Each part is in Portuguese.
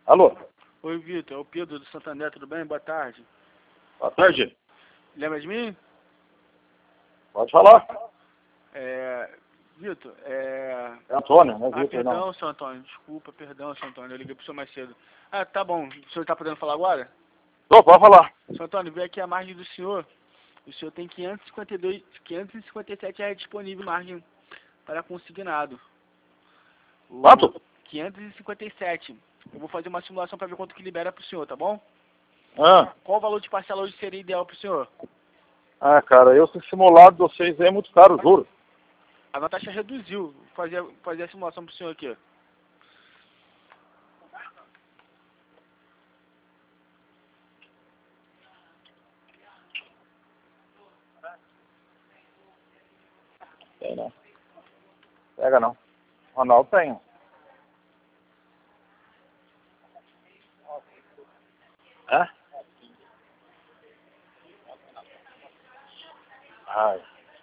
Alô? Oi, Vitor, é o Pedro do Santander, tudo bem? Boa tarde. Boa tarde. Lembra de mim? Pode falar. Vitor, É Antônio, não é Vitor, perdão, não. seu Antônio, desculpa, perdão, seu Antônio, eu liguei pro senhor mais cedo. Ah, tá bom, o senhor tá podendo falar agora? Tô, pode falar. Seu Antônio, veio aqui a margem do senhor. O senhor tem 557 reais disponível margem para consignado. Quanto? 557. Eu vou fazer uma simulação para ver quanto que libera pro senhor, tá bom? Ah, Qual o valor de parcela hoje seria ideal pro senhor? cara, esse simulado de vocês aí é muito caro, juro. A nova taxa reduziu. Vou fazer a simulação pro senhor aqui. Tem não. Pega não. Ronaldo tem. É? Ai.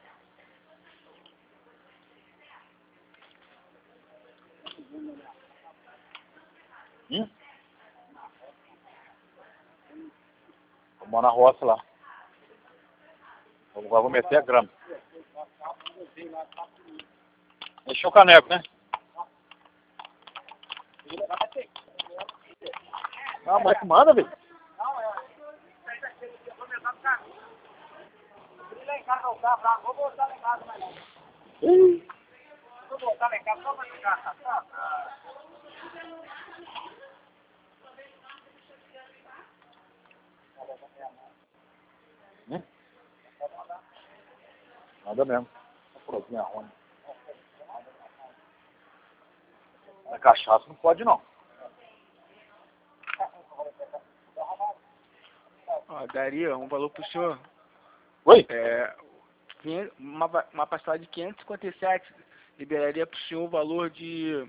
Vou na roça lá. Vou meter a grama. Encheu o caneco, né? Ah, mas que manda, velho. Vou voltar lá em casa, mas não. Vou voltar lá em casa só pra ficar. Nada mesmo. Provinha ruim. A cachaça não pode não. Ó, daria um valor pro senhor. Oi? Uma parcela de 557 liberaria pro senhor o valor de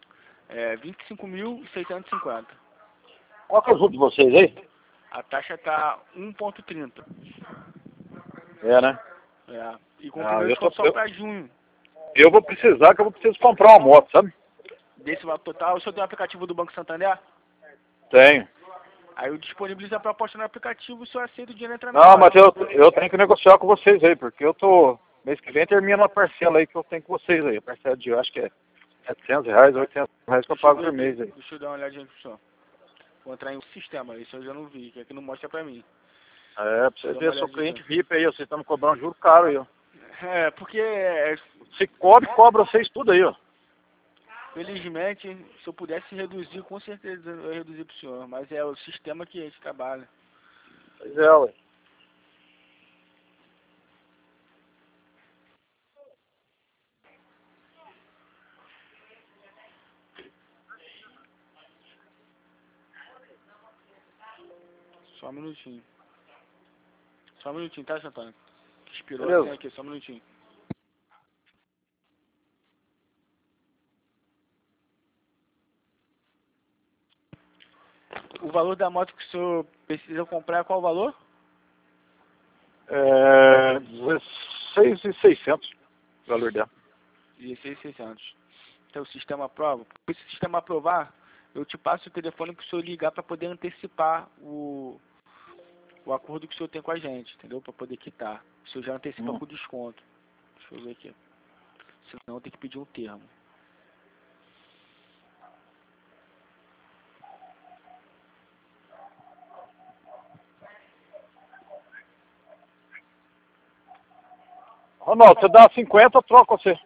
25.650. Qual que é o juros de vocês aí? A taxa tá 1,30. É, né? E com Ah, primeiro desconto só para junho. Eu vou precisar, que eu vou precisar comprar uma moto, sabe? Desse valor total, o senhor tem o aplicativo do Banco Santander? Tenho. Aí eu disponibilizo a proposta no aplicativo, o senhor aceita o dinheiro entrar na Não, hora. mas eu tenho que negociar com vocês aí, porque eu tô... Mês que vem termina uma parcela aí que eu tenho com vocês aí. A parcela de, eu acho que é R$700, R$800 que eu pago por mês aí. Deixa eu dar uma olhadinha pro senhor. Vou entrar em um sistema, isso eu já não vi, que aqui não mostra pra mim. Pra você ver, sou cliente VIP aí, vocês estão me cobrando juro caro aí, ó. Porque, Se cobra vocês tudo aí, ó. felizmente, se eu pudesse reduzir, com certeza eu ia reduzir pro senhor, mas é o sistema que a gente trabalha. Pois é, ué. Só um minutinho. Só um minutinho, tá, Santana? Expirou Beleza. assim aqui, só um minutinho. O valor da moto que o senhor precisa comprar, qual o valor? 16.600 o valor dela. 16.600. Então o sistema aprova. Se o sistema aprovar, eu te passo o telefone para o senhor ligar para poder antecipar o acordo que o senhor tem com a gente, entendeu? Para poder quitar. O senhor já antecipa com desconto. Deixa eu ver aqui. Senão tem que pedir um termo. Ronaldo, você dá 50, eu troco você.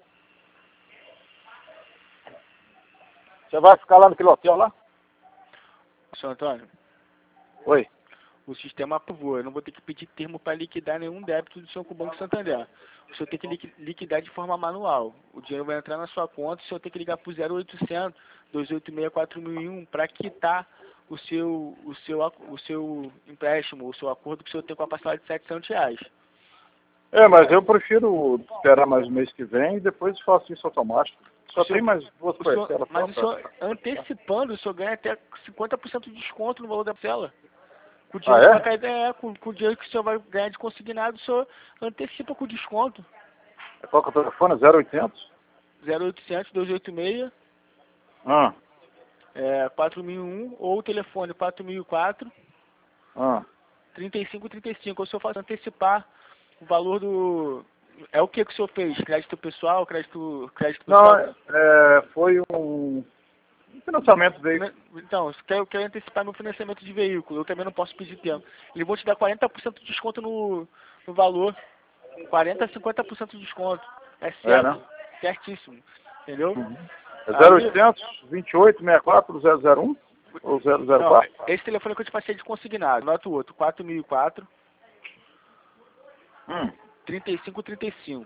Você vai ficar lá naquele hotel lá? Senhor Antônio, Oi. o sistema aprovou. Eu não vou ter que pedir termo para liquidar nenhum débito do senhor com o Banco Santander. O senhor tem que liquidar de forma manual. O dinheiro vai entrar na sua conta, o senhor tem que ligar para o 0800 286 4001 para quitar o seu empréstimo, o seu acordo que o senhor tem com a parcela de R$700. Mas eu prefiro esperar mais um mês que vem e depois faço isso automático. Só tem mais duas parcelas. Mas o senhor, antecipando, o senhor ganha até 50% de desconto no valor da parcela. Com o dinheiro, que vai cair, com o dinheiro que o senhor vai ganhar de consignado, o senhor antecipa com desconto. Qual que é o telefone? 0800? 0800 286 4001 ou o telefone 4004 Ah. 3535. Ou se eu faço antecipar o valor do... É o que o senhor fez? Crédito pessoal, crédito pessoal? Não, foi um financiamento veículo. Então, eu quero antecipar meu financiamento de veículo. Eu também não posso pedir tempo. Eles vão te dar 40% de desconto no valor. 40% a 50% de desconto. É certo. Né? Certíssimo. Entendeu? É 0800 28 64 001 ou 004? Não, esse telefone que eu te passei de consignado. Anota o outro. 4004 3535.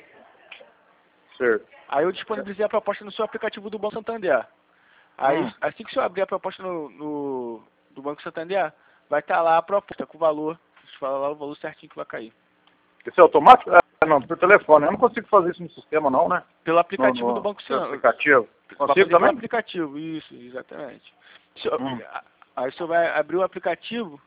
Certo. Aí eu disponibilizei a proposta no seu aplicativo do Banco Santander. Aí, assim que o senhor abrir a proposta do Banco Santander, vai estar lá a proposta com o valor. Deixa eu falar lá o valor certinho que vai cair. Isso é automático? Não, por telefone. Eu não consigo fazer isso no sistema não, né? Pelo aplicativo do Banco Santander. Santander. Aplicativo. Consigo também? Pelo aplicativo, isso, exatamente. Aí o senhor vai abrir o aplicativo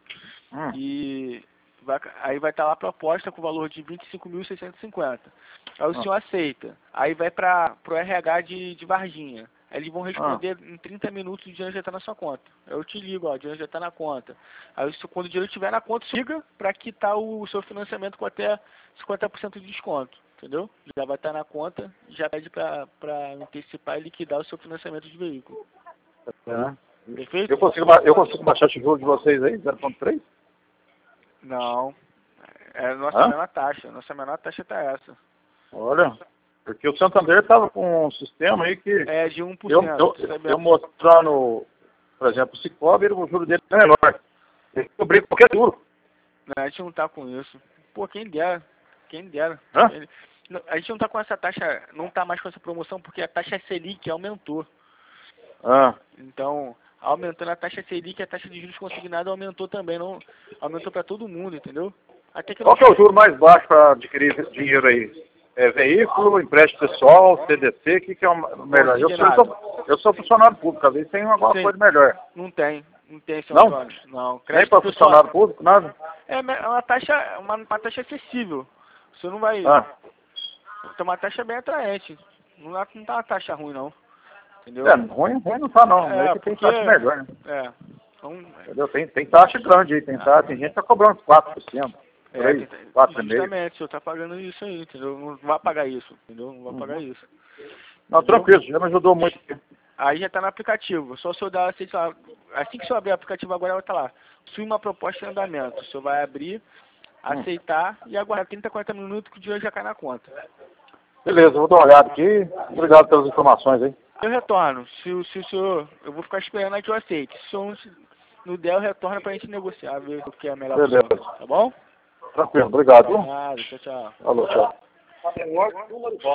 e aí vai estar lá a proposta com o valor de 25.650. Aí o senhor aceita. Aí vai para o RH de Varginha. Aí eles vão responder em 30 minutos o dinheiro já está na sua conta. Eu te ligo, ó, o dinheiro já está na conta. Aí quando o dinheiro estiver na conta, liga para quitar o seu financiamento com até 50% de desconto. Entendeu? Já vai estar na conta, já pede para antecipar e liquidar o seu financiamento de veículo. Perfeito? Eu consigo baixar esse jogo de vocês aí, 0.3? Não. É nossa menor taxa. Nossa menor taxa tá essa. Olha, porque o Santander estava com um sistema aí que... É de 1%. Eu mostrando, por exemplo, o Cicobi, o juro dele é menor. Ele cobriu qualquer juro. Não, a gente não tá com isso. Pô, quem dera. Quem dera. A gente não tá com essa taxa, não tá mais com essa promoção porque a taxa Selic aumentou. Então, aumentando a taxa Selic, a taxa de juros consignado aumentou também, não aumentou para todo mundo, entendeu? Até que Qual que é o juro mais baixo para adquirir dinheiro aí? É veículo, empréstimo pessoal, CDC, o que é o melhor? Eu sou funcionário público, às vezes tem alguma coisa melhor. Não tem, seu não? Antônio. Não. Nem para funcionário público, nada? É uma taxa acessível. Você não vai... Tem uma taxa bem atraente. Não tá uma taxa ruim, não. Entendeu? Ruim não tá, não. É que tem taxa melhor, né? Entendeu? Tem taxa grande aí, tem gente que tá cobrando 4%. 4,5%. Justamente, o senhor tá pagando isso aí, entendeu? Não vai pagar isso, entendeu? Não vai pagar isso. Não, tranquilo, já me ajudou muito. Aí já tá no aplicativo. Só o senhor dá, assim que o senhor abrir o aplicativo agora vai estar lá. Sua uma proposta em andamento. O senhor vai abrir, aceitar e aguardar 30, 40 minutos que o dinheiro já cai na conta. Beleza, vou dar uma olhada aqui. Obrigado pelas informações aí. Eu retorno. Se o senhor... Eu vou ficar esperando aí que eu aceite. Se o senhor não der, eu retorno pra gente negociar, ver o que é melhor. Beleza. Pro senhor, tá bom? Tranquilo, obrigado. Nada, tchau, tchau. Alô, tchau.